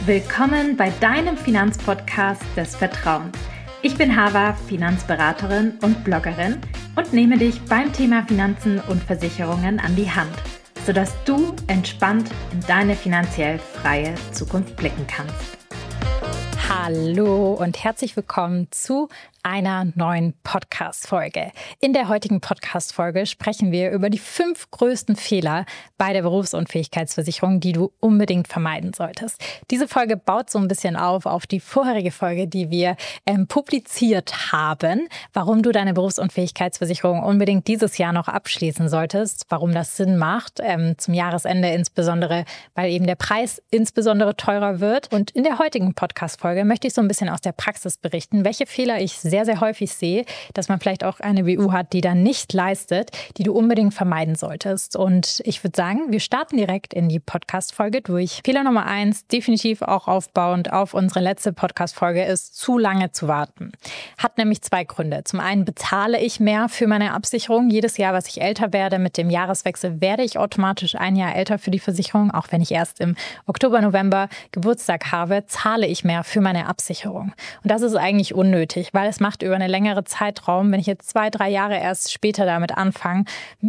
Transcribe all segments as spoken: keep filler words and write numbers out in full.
Willkommen bei deinem Finanzpodcast des Vertrauens. Ich bin Hava, Finanzberaterin und Bloggerin und nehme dich beim Thema Finanzen und Versicherungen an die Hand, sodass du entspannt in deine finanziell freie Zukunft blicken kannst. Hallo und herzlich willkommen zu einer neuen Podcast-Folge. In der heutigen Podcast-Folge sprechen wir über die fünf größten Fehler bei der Berufsunfähigkeitsversicherung, die du unbedingt vermeiden solltest. Diese Folge baut so ein bisschen auf auf die vorherige Folge, die wir ähm, publiziert haben, warum du deine Berufsunfähigkeitsversicherung unbedingt dieses Jahr noch abschließen solltest, warum das Sinn macht, ähm, zum Jahresende insbesondere, weil eben der Preis insbesondere teurer wird. Und in der heutigen Podcast-Folge möchte ich so ein bisschen aus der Praxis berichten, welche Fehler ich sehr, sehr häufig sehe, dass man vielleicht auch eine B U hat, die dann nicht leistet, die du unbedingt vermeiden solltest. Und ich würde sagen, wir starten direkt in die Podcast-Folge durch. Fehler Nummer eins, definitiv auch aufbauend auf unsere letzte Podcast-Folge, ist zu lange zu warten. Hat nämlich zwei Gründe. Zum einen bezahle ich mehr für meine Absicherung. Jedes Jahr, was ich älter werde, mit dem Jahreswechsel werde ich automatisch ein Jahr älter für die Versicherung. Auch wenn ich erst im Oktober, November Geburtstag habe, zahle ich mehr für meine Absicherung. Und das ist eigentlich unnötig, weil es macht über einen längeren Zeitraum, wenn ich jetzt zwei, drei Jahre erst später damit anfange,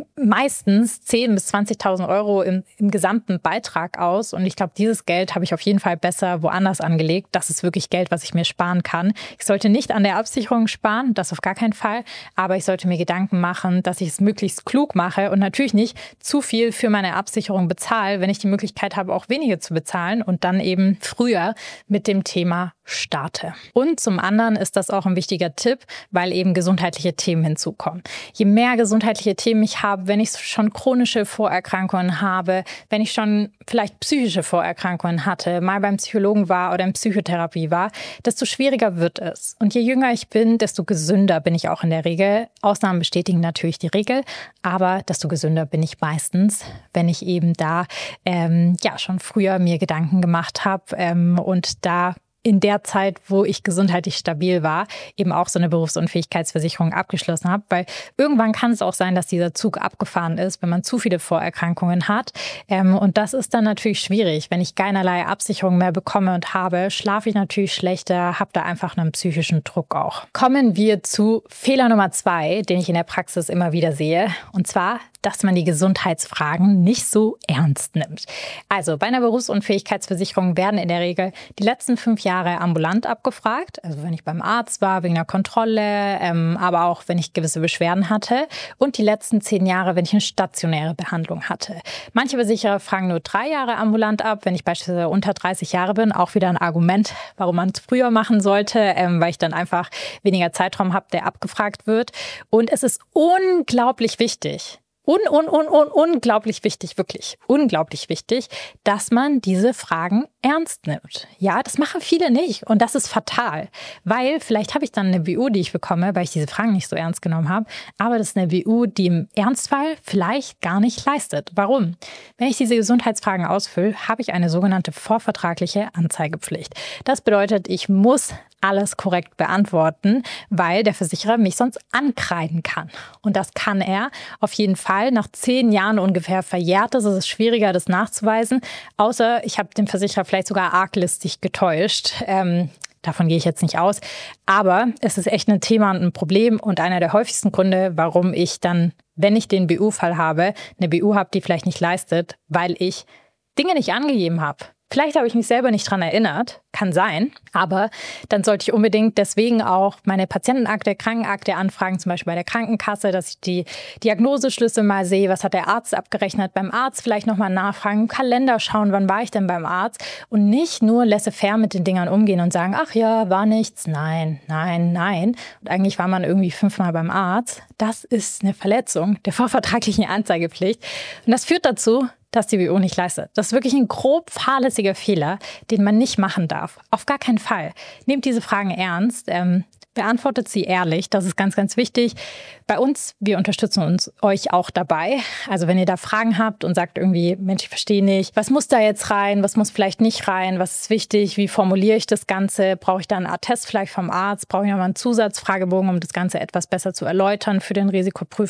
meistens zehntausend bis zwanzigtausend Euro im, im gesamten Beitrag aus. Und ich glaube, dieses Geld habe ich auf jeden Fall besser woanders angelegt. Das ist wirklich Geld, was ich mir sparen kann. Ich sollte nicht an der Absicherung sparen, das auf gar keinen Fall. Aber ich sollte mir Gedanken machen, dass ich es möglichst klug mache und natürlich nicht zu viel für meine Absicherung bezahle, wenn ich die Möglichkeit habe, auch weniger zu bezahlen und dann eben früher mit dem Thema starte. Und zum anderen ist das auch ein wichtiger Tipp, weil eben gesundheitliche Themen hinzukommen. Je mehr gesundheitliche Themen ich habe, wenn ich schon chronische Vorerkrankungen habe, wenn ich schon vielleicht psychische Vorerkrankungen hatte, mal beim Psychologen war oder in Psychotherapie war, desto schwieriger wird es. Und je jünger ich bin, desto gesünder bin ich auch in der Regel. Ausnahmen bestätigen natürlich die Regel, aber desto gesünder bin ich meistens, wenn ich eben da ähm, ja schon früher mir Gedanken gemacht habe ähm, und da in der Zeit, wo ich gesundheitlich stabil war, eben auch so eine Berufsunfähigkeitsversicherung abgeschlossen habe. Weil irgendwann kann es auch sein, dass dieser Zug abgefahren ist, wenn man zu viele Vorerkrankungen hat. Und das ist dann natürlich schwierig. Wenn ich keinerlei Absicherung mehr bekomme und habe, schlafe ich natürlich schlechter, habe da einfach einen psychischen Druck auch. Kommen wir zu Fehler Nummer zwei, den ich in der Praxis immer wieder sehe. Und zwar, dass man die Gesundheitsfragen nicht so ernst nimmt. Also bei einer Berufsunfähigkeitsversicherung werden in der Regel die letzten fünf Jahre ambulant abgefragt. Also wenn ich beim Arzt war, wegen einer Kontrolle, ähm, aber auch wenn ich gewisse Beschwerden hatte. Und die letzten zehn Jahre, wenn ich eine stationäre Behandlung hatte. Manche Versicherer fragen nur drei Jahre ambulant ab. Wenn ich beispielsweise unter dreißig Jahre bin, auch wieder ein Argument, warum man es früher machen sollte, ähm, weil ich dann einfach weniger Zeitraum habe, der abgefragt wird. Und es ist unglaublich wichtig, Un, un, un, un, unglaublich wichtig, wirklich unglaublich wichtig, dass man diese Fragen ernst nimmt. Ja, das machen viele nicht und das ist fatal, weil vielleicht habe ich dann eine B U, die ich bekomme, weil ich diese Fragen nicht so ernst genommen habe, aber das ist eine B U, die im Ernstfall vielleicht gar nicht leistet. Warum? Wenn ich diese Gesundheitsfragen ausfülle, habe ich eine sogenannte vorvertragliche Anzeigepflicht. Das bedeutet, ich muss alles korrekt beantworten, weil der Versicherer mich sonst ankreiden kann. Und das kann er auf jeden Fall. Nach zehn Jahren ungefähr verjährt es. Es ist schwieriger, das nachzuweisen. Außer ich habe den Versicherer vielleicht sogar arglistig getäuscht. Ähm, davon gehe ich jetzt nicht aus. Aber es ist echt ein Thema und ein Problem und einer der häufigsten Gründe, warum ich dann, wenn ich den B U-Fall habe, eine B U habe, die vielleicht nicht leistet, weil ich Dinge nicht angegeben habe. Vielleicht habe ich mich selber nicht dran erinnert, kann sein, aber dann sollte ich unbedingt deswegen auch meine Patientenakte, Krankenakte anfragen, zum Beispiel bei der Krankenkasse, dass ich die Diagnoseschlüssel mal sehe, was hat der Arzt abgerechnet, beim Arzt vielleicht nochmal nachfragen, im Kalender schauen, wann war ich denn beim Arzt und nicht nur laissez-faire mit den Dingern umgehen und sagen, ach ja, war nichts, nein, nein, nein. Und eigentlich war man irgendwie fünfmal beim Arzt. Das ist eine Verletzung der vorvertraglichen Anzeigepflicht und das führt dazu, dass die B U nicht leistet. Das ist wirklich ein grob fahrlässiger Fehler, den man nicht machen darf. Auf gar keinen Fall. Nehmt diese Fragen ernst. Ähm, beantwortet sie ehrlich. Das ist ganz, ganz wichtig. Bei uns, wir unterstützen uns euch auch dabei. Also wenn ihr da Fragen habt und sagt irgendwie, Mensch, ich verstehe nicht, was muss da jetzt rein, was muss vielleicht nicht rein, was ist wichtig, wie formuliere ich das Ganze, brauche ich da einen Attest vielleicht vom Arzt, brauche ich nochmal einen Zusatzfragebogen, um das Ganze etwas besser zu erläutern für den Risikoprüfer,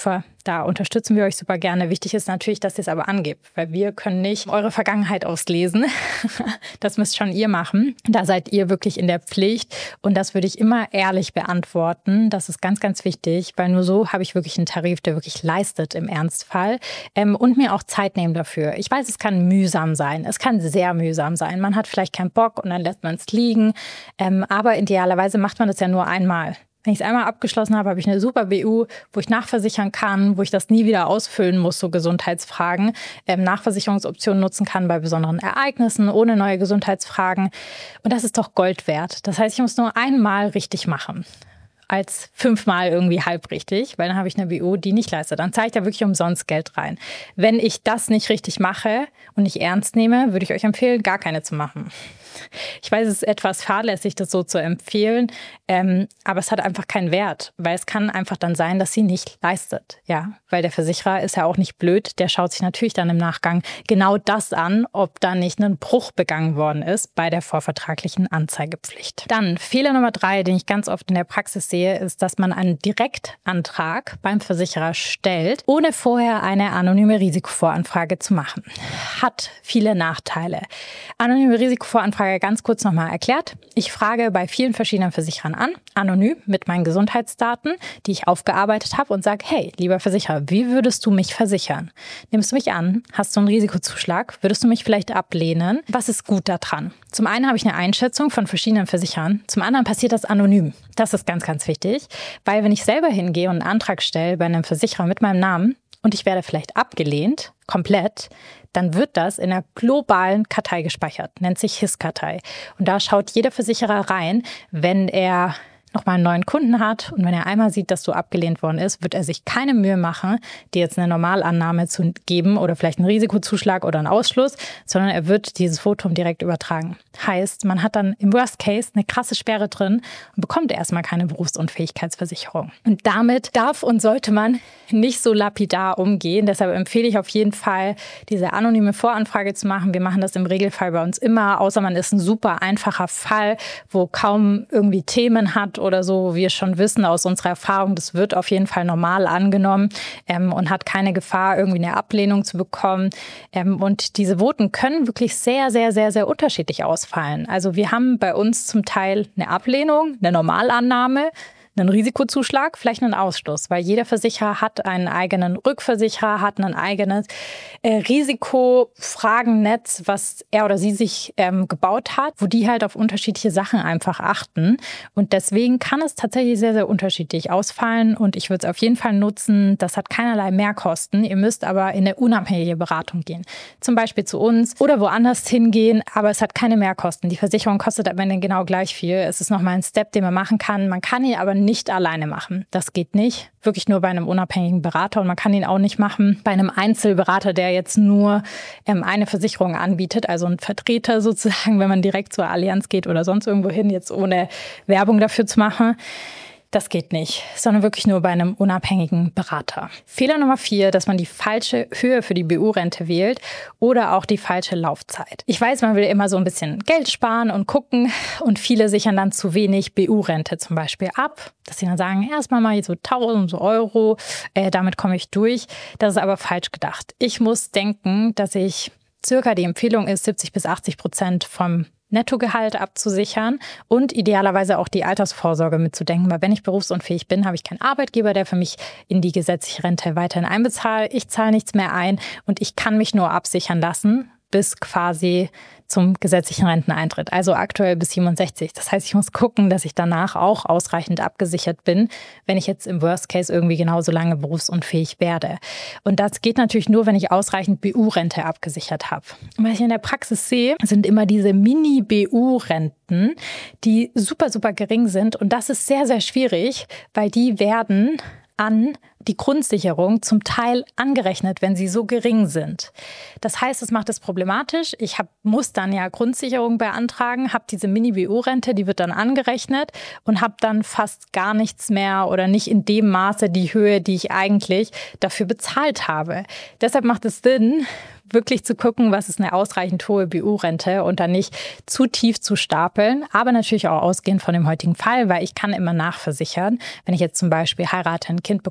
Da unterstützen wir euch super gerne. Wichtig ist natürlich, dass ihr es aber angebt, weil wir können nicht eure Vergangenheit auslesen. Das müsst schon ihr machen. Da seid ihr wirklich in der Pflicht und das würde ich immer ehrlich beantworten. Das ist ganz, ganz wichtig, weil nur so habe ich wirklich einen Tarif, der wirklich leistet im Ernstfall ähm, und mir auch Zeit nehmen dafür. Ich weiß, es kann mühsam sein. Es kann sehr mühsam sein. Man hat vielleicht keinen Bock und dann lässt man es liegen. Ähm, aber idealerweise macht man das ja nur einmal. Wenn ich es einmal abgeschlossen habe, habe ich eine super B U, wo ich nachversichern kann, wo ich das nie wieder ausfüllen muss, so Gesundheitsfragen, ähm, Nachversicherungsoptionen nutzen kann bei besonderen Ereignissen, ohne neue Gesundheitsfragen. Und das ist doch Gold wert. Das heißt, ich muss nur einmal richtig machen, als fünfmal irgendwie halb richtig, weil dann habe ich eine B U, die nicht leistet. Dann zahle ich da wirklich umsonst Geld rein. Wenn ich das nicht richtig mache und nicht ernst nehme, würde ich euch empfehlen, gar keine zu machen. Ich weiß, es ist etwas fahrlässig, das so zu empfehlen, ähm, aber es hat einfach keinen Wert, weil es kann einfach dann sein, dass sie nicht leistet. Ja, weil der Versicherer ist ja auch nicht blöd, der schaut sich natürlich dann im Nachgang genau das an, ob da nicht ein Bruch begangen worden ist bei der vorvertraglichen Anzeigepflicht. Dann Fehler Nummer drei, den ich ganz oft in der Praxis sehe, ist, dass man einen Direktantrag beim Versicherer stellt, ohne vorher eine anonyme Risikovoranfrage zu machen. Hat viele Nachteile. Anonyme Risikovoranfrage ganz kurz nochmal erklärt. Ich frage bei vielen verschiedenen Versicherern an, anonym mit meinen Gesundheitsdaten, die ich aufgearbeitet habe und sage, hey, lieber Versicherer, wie würdest du mich versichern? Nimmst du mich an? Hast du einen Risikozuschlag? Würdest du mich vielleicht ablehnen? Was ist gut daran? Zum einen habe ich eine Einschätzung von verschiedenen Versicherern. Zum anderen passiert das anonym. Das ist ganz, ganz wichtig, weil wenn ich selber hingehe und einen Antrag stelle bei einem Versicherer mit meinem Namen und ich werde vielleicht abgelehnt, komplett, dann wird das in einer globalen Kartei gespeichert, nennt sich H I S-Kartei. Und da schaut jeder Versicherer rein, wenn er nochmal einen neuen Kunden hat und wenn er einmal sieht, dass du abgelehnt worden ist, wird er sich keine Mühe machen, dir jetzt eine Normalannahme zu geben oder vielleicht einen Risikozuschlag oder einen Ausschluss, sondern er wird dieses Votum direkt übertragen. Heißt, man hat dann im Worst Case eine krasse Sperre drin und bekommt erstmal keine Berufsunfähigkeitsversicherung. Und damit darf und sollte man nicht so lapidar umgehen. Deshalb empfehle ich auf jeden Fall, diese anonyme Voranfrage zu machen. Wir machen das im Regelfall bei uns immer, außer man ist ein super einfacher Fall, wo kaum irgendwie Themen hat oder so, wo wir schon wissen aus unserer Erfahrung, das wird auf jeden Fall normal angenommen ähm, und hat keine Gefahr, irgendwie eine Ablehnung zu bekommen. Ähm, und diese Voten können wirklich sehr, sehr, sehr, sehr unterschiedlich ausfallen. Also wir haben bei uns zum Teil eine Ablehnung, eine Normalannahme, einen Risikozuschlag, vielleicht einen Ausschluss, weil jeder Versicherer hat einen eigenen Rückversicherer, hat ein eigenes äh, Risikofragennetz, was er oder sie sich ähm, gebaut hat, wo die halt auf unterschiedliche Sachen einfach achten. Und deswegen kann es tatsächlich sehr, sehr unterschiedlich ausfallen und ich würde es auf jeden Fall nutzen. Das hat keinerlei Mehrkosten. Ihr müsst aber in eine unabhängige Beratung gehen. Zum Beispiel zu uns oder woanders hingehen, aber es hat keine Mehrkosten. Die Versicherung kostet am Ende genau gleich viel. Es ist nochmal ein Step, den man machen kann. Man kann ihn aber nicht nicht alleine machen. Das geht nicht. Wirklich nur bei einem unabhängigen Berater und man kann ihn auch nicht machen bei einem Einzelberater, der jetzt nur ähm, eine Versicherung anbietet, also ein Vertreter sozusagen, wenn man direkt zur Allianz geht oder sonst irgendwo hin, jetzt ohne Werbung dafür zu machen. Das geht nicht, sondern wirklich nur bei einem unabhängigen Berater. Fehler Nummer vier, dass man die falsche Höhe für die B U-Rente wählt oder auch die falsche Laufzeit. Ich weiß, man will immer so ein bisschen Geld sparen und gucken und viele sichern dann zu wenig B U-Rente zum Beispiel ab, dass sie dann sagen, erstmal mal so tausend Euro, äh, damit komme ich durch. Das ist aber falsch gedacht. Ich muss denken, dass ich circa die Empfehlung ist, siebzig bis achtzig Prozent vom Nettogehalt abzusichern und idealerweise auch die Altersvorsorge mitzudenken, weil wenn ich berufsunfähig bin, habe ich keinen Arbeitgeber, der für mich in die gesetzliche Rente weiterhin einbezahlt. Ich zahle nichts mehr ein und ich kann mich nur absichern lassen bis quasi zum gesetzlichen Renteneintritt, also aktuell bis siebenundsechzig. Das heißt, ich muss gucken, dass ich danach auch ausreichend abgesichert bin, wenn ich jetzt im Worst Case irgendwie genauso lange berufsunfähig werde. Und das geht natürlich nur, wenn ich ausreichend B U-Rente abgesichert habe. Und was ich in der Praxis sehe, sind immer diese Mini-B U-Renten, die super, super gering sind. Und das ist sehr, sehr schwierig, weil die werden an die Grundsicherung zum Teil angerechnet, wenn sie so gering sind. Das heißt, es macht es problematisch. Ich hab, muss dann ja Grundsicherung beantragen, habe diese Mini-B U-Rente, die wird dann angerechnet und habe dann fast gar nichts mehr oder nicht in dem Maße die Höhe, die ich eigentlich dafür bezahlt habe. Deshalb macht es Sinn, wirklich zu gucken, was ist eine ausreichend hohe B U-Rente und dann nicht zu tief zu stapeln, aber natürlich auch ausgehend von dem heutigen Fall, weil ich kann immer nachversichern. Wenn ich jetzt zum Beispiel heirate, ein Kind bekomme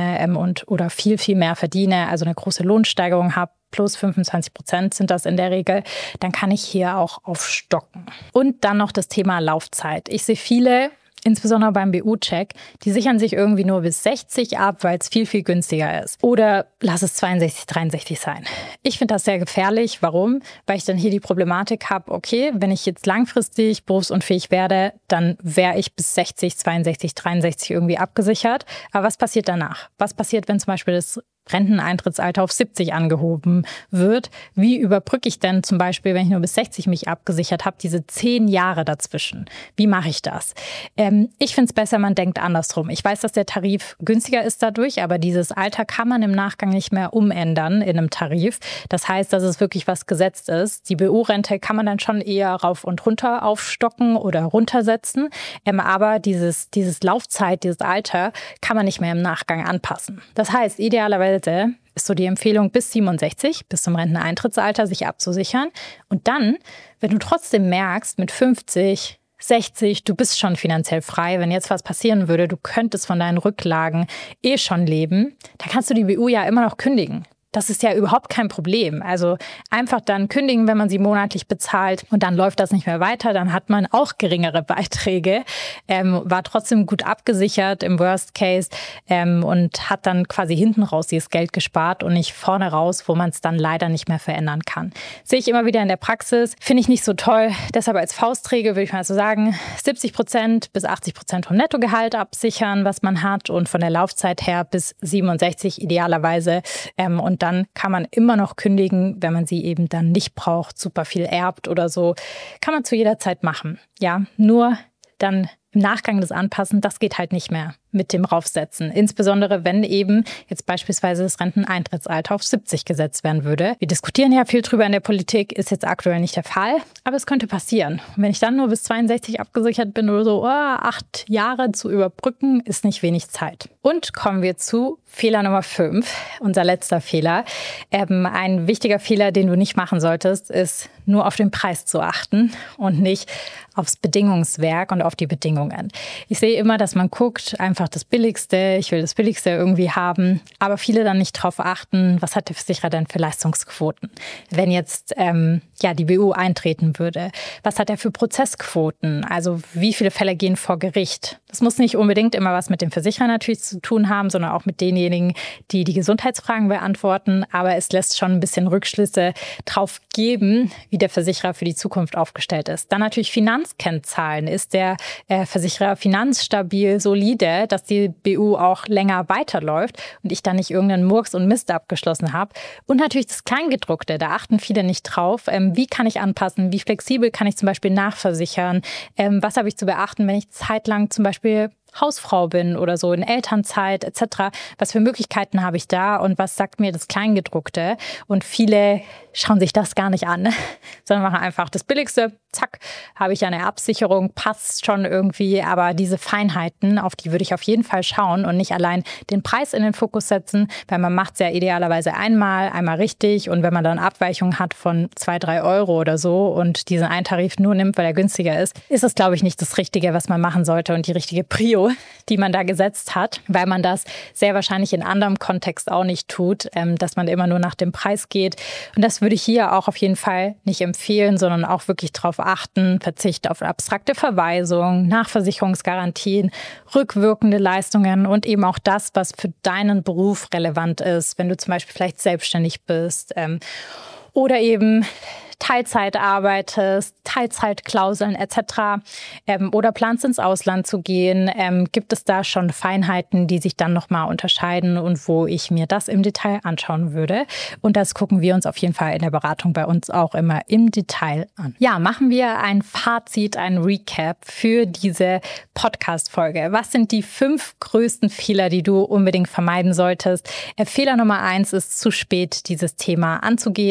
verdiene ähm, und oder viel, viel mehr verdiene, also eine große Lohnsteigerung habe, plus fünfundzwanzig Prozent sind das in der Regel, dann kann ich hier auch aufstocken. Und dann noch das Thema Laufzeit. Ich sehe viele, insbesondere beim B U-Check, die sichern sich irgendwie nur bis sechzig ab, weil es viel, viel günstiger ist. Oder lass es zweiundsechzig, dreiundsechzig sein. Ich finde das sehr gefährlich. Warum? Weil ich dann hier die Problematik habe, okay, wenn ich jetzt langfristig berufsunfähig werde, dann wäre ich bis sechzig, zweiundsechzig, dreiundsechzig irgendwie abgesichert. Aber was passiert danach? Was passiert, wenn zum Beispiel das Renteneintrittsalter auf siebzig angehoben wird? Wie überbrücke ich denn zum Beispiel, wenn ich nur bis sechzig mich abgesichert habe, diese zehn Jahre dazwischen? Wie mache ich das? Ähm, ich finde es besser, man denkt andersrum. Ich weiß, dass der Tarif günstiger ist dadurch, aber dieses Alter kann man im Nachgang nicht mehr umändern in einem Tarif. Das heißt, dass es wirklich was gesetzt ist. Die B U-Rente kann man dann schon eher rauf und runter aufstocken oder runtersetzen. Ähm, aber dieses, dieses Laufzeit, dieses Alter kann man nicht mehr im Nachgang anpassen. Das heißt, idealerweise ist so die Empfehlung bis siebenundsechzig, bis zum Renteneintrittsalter, sich abzusichern. Und dann, wenn du trotzdem merkst, mit fünfzig, sechzig, du bist schon finanziell frei, wenn jetzt was passieren würde, du könntest von deinen Rücklagen eh schon leben, dann kannst du die B U ja immer noch kündigen. Das ist ja überhaupt kein Problem. Also einfach dann kündigen, wenn man sie monatlich bezahlt und dann läuft das nicht mehr weiter. Dann hat man auch geringere Beiträge, ähm, war trotzdem gut abgesichert im Worst Case ähm, und hat dann quasi hinten raus dieses Geld gespart und nicht vorne raus, wo man es dann leider nicht mehr verändern kann. Sehe ich immer wieder in der Praxis, finde ich nicht so toll. Deshalb als Faustregel würde ich mal so sagen, siebzig Prozent bis achtzig Prozent vom Nettogehalt absichern, was man hat und von der Laufzeit her bis siebenundsechzig idealerweise ähm, und dann kann man immer noch kündigen, wenn man sie eben dann nicht braucht, super viel erbt oder so. Kann man zu jeder Zeit machen. Ja, nur dann im Nachgang das Anpassen, das geht halt nicht mehr mit dem Raufsetzen. Insbesondere, wenn eben jetzt beispielsweise das Renteneintrittsalter auf siebzig gesetzt werden würde. Wir diskutieren ja viel drüber in der Politik, ist jetzt aktuell nicht der Fall, aber es könnte passieren. Und wenn ich dann nur bis zweiundsechzig abgesichert bin oder so, oh, acht Jahre zu überbrücken, ist nicht wenig Zeit. Und kommen wir zu Fehler Nummer fünf, unser letzter Fehler. Ähm, ein wichtiger Fehler, den du nicht machen solltest, ist nur auf den Preis zu achten und nicht aufs Bedingungswerk und auf die Bedingungen. Ich sehe immer, dass man guckt, einfach das Billigste, ich will das Billigste irgendwie haben, aber viele dann nicht drauf achten, was hat der Versicherer denn für Leistungsquoten? Wenn jetzt ähm, ja die B U eintreten würde, was hat er für Prozessquoten? Also wie viele Fälle gehen vor Gericht? Das muss nicht unbedingt immer was mit dem Versicherer natürlich zu tun haben, sondern auch mit denjenigen, die die Gesundheitsfragen beantworten. Aber es lässt schon ein bisschen Rückschlüsse drauf geben, wie der Versicherer für die Zukunft aufgestellt ist. Dann natürlich Finanzkennzahlen. Ist der äh, Versicherer finanzstabil, solide, dass die B U auch länger weiterläuft und ich dann nicht irgendeinen Murks und Mist abgeschlossen habe. Und natürlich das Kleingedruckte, da achten viele nicht drauf. Ähm, wie kann ich anpassen? Wie flexibel kann ich zum Beispiel nachversichern? Ähm, was habe ich zu beachten, wenn ich zeitlang zum Beispiel Hausfrau bin oder so in Elternzeit et cetera. Was für Möglichkeiten habe ich da und was sagt mir das Kleingedruckte? Und viele schauen sich das gar nicht an, sondern machen einfach das Billigste. Zack, habe ich eine Absicherung, passt schon irgendwie. Aber diese Feinheiten, auf die würde ich auf jeden Fall schauen und nicht allein den Preis in den Fokus setzen, weil man macht es ja idealerweise einmal, einmal richtig. Und wenn man dann Abweichungen hat von zwei, drei Euro oder so und diesen einen Tarif nur nimmt, weil er günstiger ist, ist es, glaube ich, nicht das Richtige, was man machen sollte und die richtige Prio, die man da gesetzt hat, weil man das sehr wahrscheinlich in anderem Kontext auch nicht tut, dass man immer nur nach dem Preis geht. Und das würde ich hier auch auf jeden Fall nicht empfehlen, sondern auch wirklich darauf achten, Verzicht auf abstrakte Verweisungen, Nachversicherungsgarantien, rückwirkende Leistungen und eben auch das, was für deinen Beruf relevant ist, wenn du zum Beispiel vielleicht selbstständig bist ähm, oder eben Teilzeit arbeitest, Teilzeitklauseln et cetera. Ähm, oder planst ins Ausland zu gehen, ähm, gibt es da schon Feinheiten, die sich dann nochmal unterscheiden und wo ich mir das im Detail anschauen würde. Und das gucken wir uns auf jeden Fall in der Beratung bei uns auch immer im Detail an. Ja, machen wir ein Fazit, ein Recap für diese Podcast-Folge. Was sind die fünf größten Fehler, die du unbedingt vermeiden solltest? Äh, Fehler Nummer eins ist, zu spät dieses Thema anzugehen,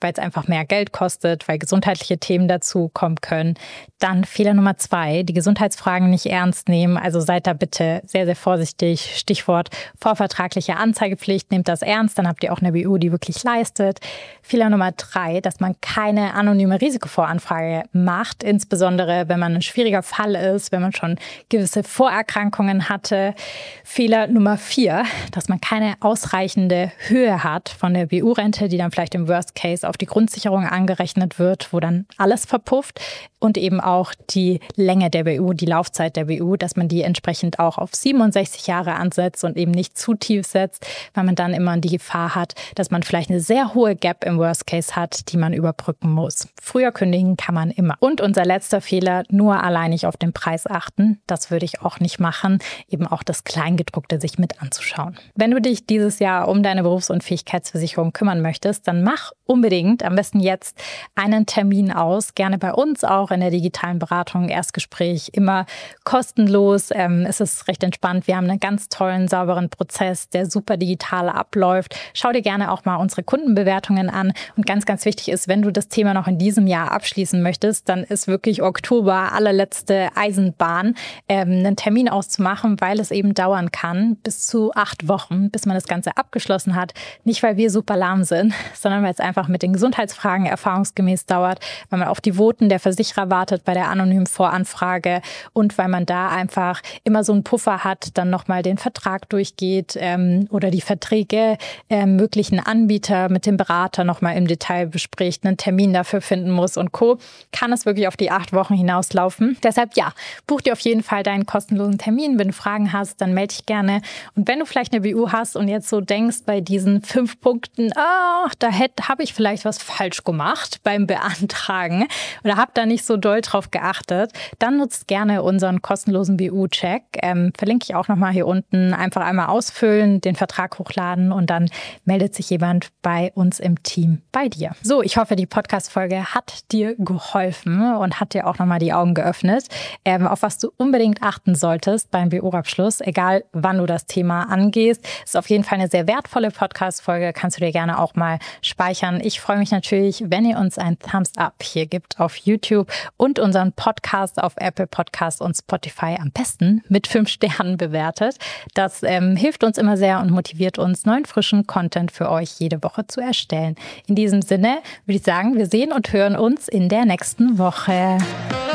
weil es einfach mehr Geld kostet, weil gesundheitliche Themen dazu kommen können. Dann Fehler Nummer zwei, die Gesundheitsfragen nicht ernst nehmen. Also seid da bitte sehr, sehr vorsichtig. Stichwort vorvertragliche Anzeigepflicht, nehmt das ernst, dann habt ihr auch eine B U, die wirklich leistet. Fehler Nummer drei, dass man keine anonyme Risikovoranfrage macht, insbesondere wenn man ein schwieriger Fall ist, wenn man schon gewisse Vorerkrankungen hatte. Fehler Nummer vier, dass man keine ausreichende Höhe hat von der B U-Rente, die dann vielleicht im Worst Case auf die Grundsicherung angerechnet wird, wo dann alles verpufft. Und eben auch die Länge der B U, die Laufzeit der B U, dass man die entsprechend auch auf siebenundsechzig Jahre ansetzt und eben nicht zu tief setzt, weil man dann immer die Gefahr hat, dass man vielleicht eine sehr hohe Gap im Worst Case hat, die man überbrücken muss. Früher kündigen kann man immer. Und unser letzter Fehler, nur alleinig auf den Preis achten. Das würde ich auch nicht machen, eben auch das Kleingedruckte sich mit anzuschauen. Wenn du dich dieses Jahr um deine Berufsunfähigkeitsversicherung kümmern möchtest, dann mach unbedingt, am besten jetzt, einen Termin aus, gerne bei uns auch in der digitalen Beratung, Erstgespräch, immer kostenlos. Ähm, es ist recht entspannt. Wir haben einen ganz tollen, sauberen Prozess, der super digital abläuft. Schau dir gerne auch mal unsere Kundenbewertungen an. Und ganz, ganz wichtig ist, wenn du das Thema noch in diesem Jahr abschließen möchtest, dann ist wirklich Oktober allerletzte Eisenbahn, ähm, einen Termin auszumachen, weil es eben dauern kann, bis zu acht Wochen, bis man das Ganze abgeschlossen hat. Nicht, weil wir super lahm sind, sondern weil es einfach mit den Gesundheitsfragen erfahrungsgemäß dauert, weil man auf die Voten der Versicherer wartet bei der anonymen Voranfrage und weil man da einfach immer so einen Puffer hat, dann nochmal den Vertrag durchgeht ähm, oder die Verträge äh, möglichen Anbieter mit dem Berater nochmal im Detail bespricht, einen Termin dafür finden muss und Co., kann es wirklich auf die acht Wochen hinauslaufen. Deshalb ja, buch dir auf jeden Fall deinen kostenlosen Termin. Wenn du Fragen hast, dann melde dich gerne. Und wenn du vielleicht eine B U hast und jetzt so denkst bei diesen fünf Punkten, oh, da habe ich vielleicht was falsch gemacht beim Beantragen oder habe da nicht so doll drauf geachtet, dann nutzt gerne unseren kostenlosen B U-Check. Ähm, verlinke ich auch nochmal hier unten. Einfach einmal ausfüllen, den Vertrag hochladen und dann meldet sich jemand bei uns im Team bei dir. So, ich hoffe, die Podcast-Folge hat dir geholfen und hat dir auch nochmal die Augen geöffnet, ähm, auf was du unbedingt achten solltest beim B U-Abschluss, egal wann du das Thema angehst. Ist auf jeden Fall eine sehr wertvolle Podcast-Folge, kannst du dir gerne auch mal speichern. Ich freue mich natürlich, wenn ihr uns ein Thumbs Up hier gibt auf YouTube und unseren Podcast auf Apple Podcasts und Spotify am besten mit fünf Sternen bewertet. Das ähm, hilft uns immer sehr und motiviert uns, neuen frischen Content für euch jede Woche zu erstellen. In diesem Sinne würde ich sagen, wir sehen und hören uns in der nächsten Woche.